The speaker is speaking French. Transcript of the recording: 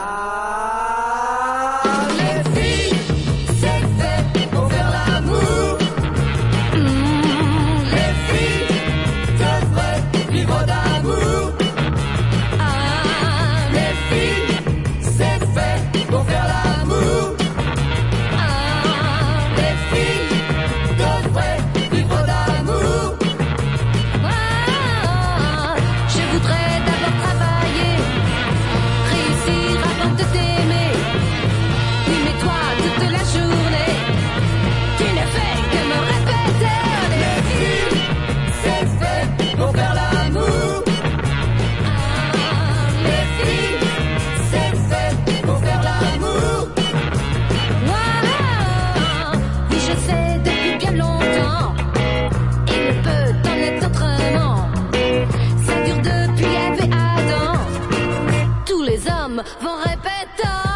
Les filles, c'est fait pour faire l'amour. Les filles devraient vivre d'amour. Les filles, c'est fait pour faire l'amour. Les filles devraient vivre d'amour. Je voudrais d'abord travailler, réussir avant de t'aimer. Oui, mais toi, toute la journée, tu ne fais que me répéter. Les filles, c'est fait pour faire l'amour. Les filles, c'est fait pour faire l'amour. Oui, je sais depuis bien longtemps, il ne peut en être autrement. Ça dure depuis Ève et Adam. Tous les hommes vont répéter.